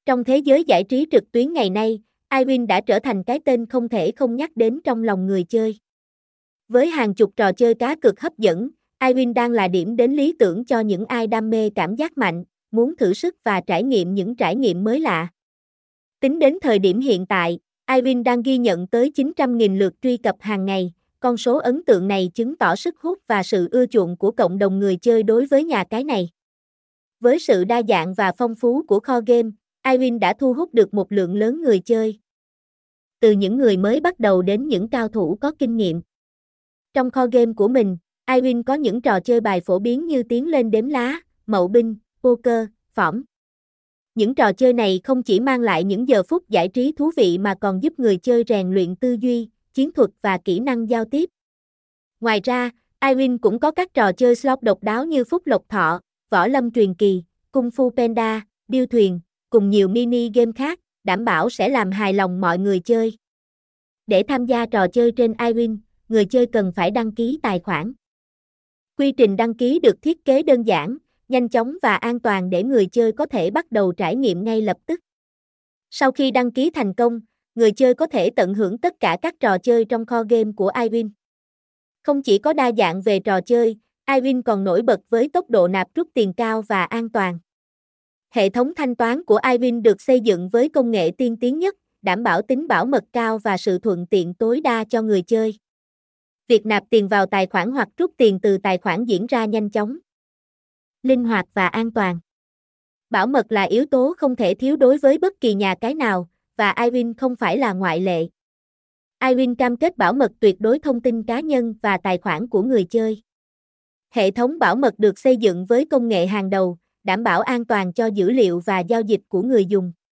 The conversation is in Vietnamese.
Trong thế giới giải trí trực tuyến ngày nay, iWin đã trở thành cái tên không thể không nhắc đến trong lòng người chơi. Với hàng chục trò chơi cá cược hấp dẫn, iWin đang là điểm đến lý tưởng cho những ai đam mê cảm giác mạnh, muốn thử sức và trải nghiệm những trải nghiệm mới lạ. Tính đến thời điểm hiện tại, iWin đang ghi nhận tới 900.000 lượt truy cập hàng ngày. Con số ấn tượng này chứng tỏ sức hút và sự ưa chuộng của cộng đồng người chơi đối với nhà cái này. Với sự đa dạng và phong phú của kho game, iWin đã thu hút được một lượng lớn người chơi. Từ những người mới bắt đầu đến những cao thủ có kinh nghiệm. Trong kho game của mình, iWin có những trò chơi bài phổ biến như tiến lên đếm lá, mậu binh, poker, phỏng. Những trò chơi này không chỉ mang lại những giờ phút giải trí thú vị mà còn giúp người chơi rèn luyện tư duy, chiến thuật và kỹ năng giao tiếp. Ngoài ra, iWin cũng có các trò chơi slot độc đáo như Phúc Lộc Thọ, Võ Lâm Truyền Kỳ, Kung Fu Panda, Điêu Thuyền, cùng nhiều mini game khác, đảm bảo sẽ làm hài lòng mọi người chơi. Để tham gia trò chơi trên iWin, người chơi cần phải đăng ký tài khoản. Quy trình đăng ký được thiết kế đơn giản, nhanh chóng và an toàn để người chơi có thể bắt đầu trải nghiệm ngay lập tức. Sau khi đăng ký thành công, người chơi có thể tận hưởng tất cả các trò chơi trong kho game của iWin. Không chỉ có đa dạng về trò chơi, iWin còn nổi bật với tốc độ nạp rút tiền cao và an toàn. Hệ thống thanh toán của iWin được xây dựng với công nghệ tiên tiến nhất, đảm bảo tính bảo mật cao và sự thuận tiện tối đa cho người chơi. Việc nạp tiền vào tài khoản hoặc rút tiền từ tài khoản diễn ra nhanh chóng, linh hoạt và an toàn. Bảo mật là yếu tố không thể thiếu đối với bất kỳ nhà cái nào, và iWin không phải là ngoại lệ. iWin cam kết bảo mật tuyệt đối thông tin cá nhân và tài khoản của người chơi. Hệ thống bảo mật được xây dựng với công nghệ hàng đầu, đảm bảo an toàn cho dữ liệu và giao dịch của người dùng.